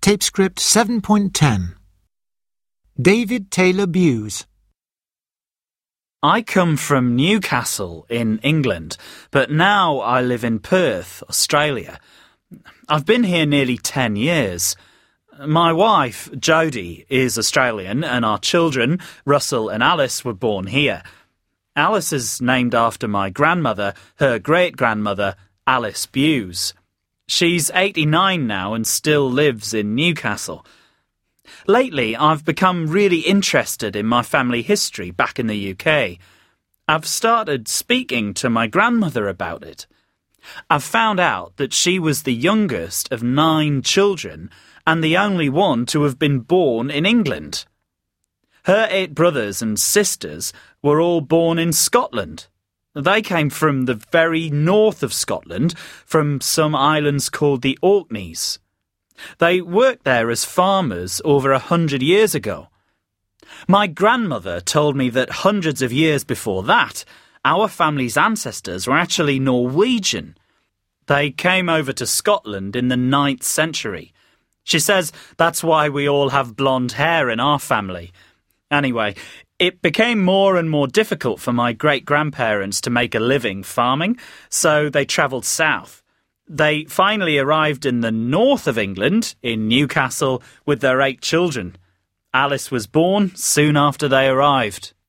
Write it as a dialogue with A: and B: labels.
A: Tape script 7.10. David Taylor Buse.
B: I come from Newcastle in England, but now I live in Perth, Australia. I've been here nearly 10 years. My wife, Jodie, is Australian and our children, Russell and Alice, were born here. Alice is named after my grandmother, her great-grandmother, Alice Buse. She's 89 now and still lives in Newcastle. Lately, I've become really interested in my family history back in the UK. I've started speaking to my grandmother about it. I've found out that she was the youngest of 9 children and the only one to have been born in England. Her 8 brothers and sisters were all born in Scotland. They came from the very north of Scotland, from some islands called the Orkneys. They worked there as farmers over 100 years ago. My grandmother told me that hundreds of years before that, our family's ancestors were actually Norwegian. They came over to Scotland in the 9th century. She says that's why we all have blonde hair in our family. Anyway, it became more and more difficult for my great-grandparents to make a living farming, so they travelled south. They finally arrived in the north of England, in Newcastle, with their 8 children. Alice was born soon after they arrived.